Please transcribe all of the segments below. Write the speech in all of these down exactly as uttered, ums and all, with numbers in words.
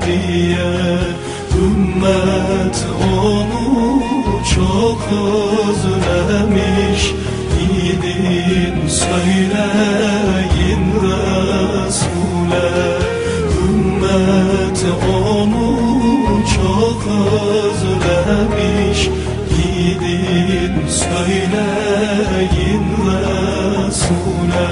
diye ümmet onu çok özlemiş. Gidin söyleyin Resul'e, ümmet onu çok özlemiş. Gidin söyleyin Resul'e.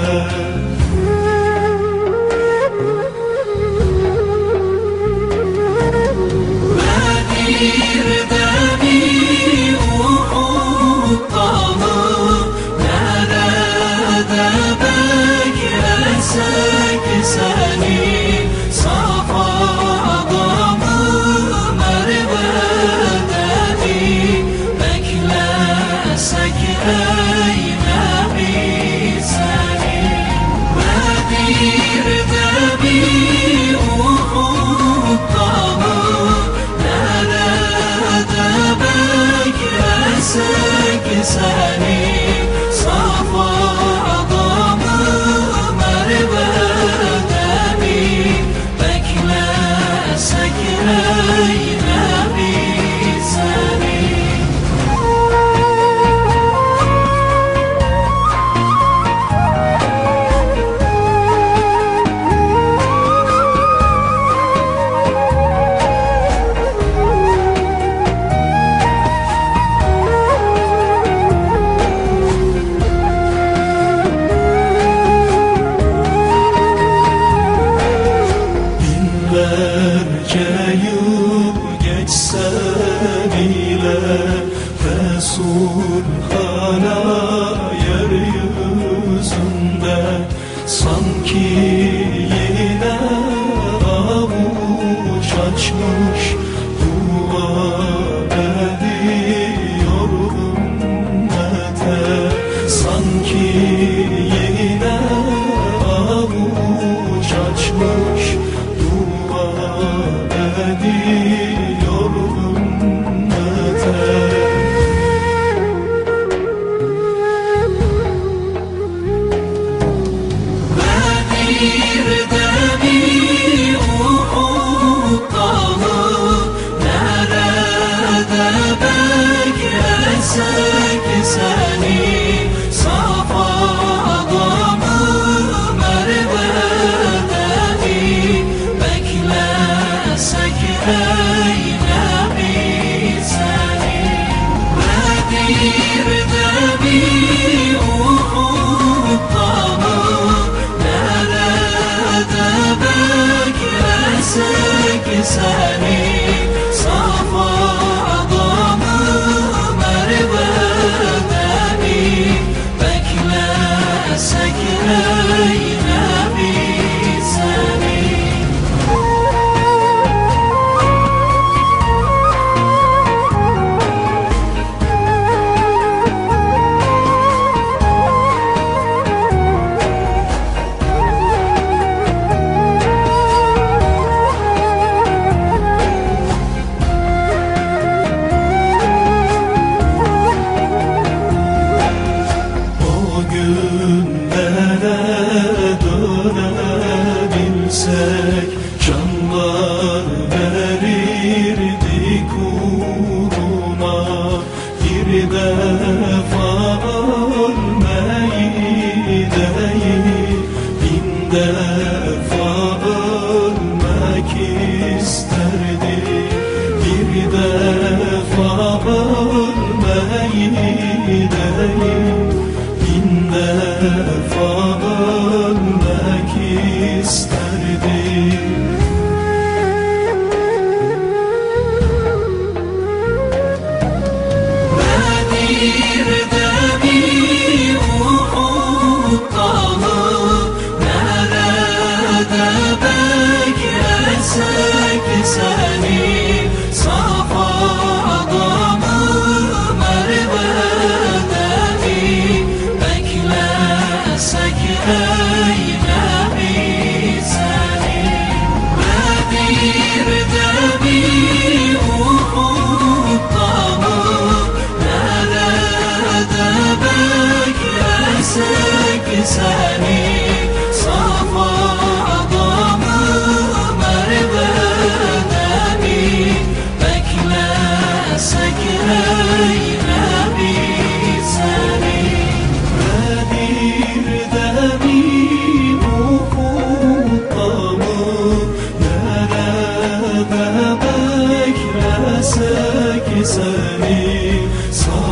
Geçse bile Resul hala yeryüzünde, sanki yine avuç açmış dua ediyor ümmete. Sanki yine avuç açmış dua ediyor ümmete. Bedir'de bir Uhud dağı, nerede beklesek seni, Safa adamı Merve'de beklesek ey Nebi seni. Bedir'de bir Uhud dağı, nerede beklesek seni, Safa adamı Merve'de beklesek ey Nebi seni. Dönebilsek canlar verirdik uğruna, bir defa ölmeyi değil bin defa ölmek isterdik. Bir defa ölmeyi değil bin defa ölmek isterdim. Bedir'de bir Uhud dağı, nerede beklesek seni, Safa adamı Merve'de beklesek ey Nebi seni. Bedir'de bir Uhud dağı, nerede beklesek seni, Safa adamı Merve'de beklesek seni.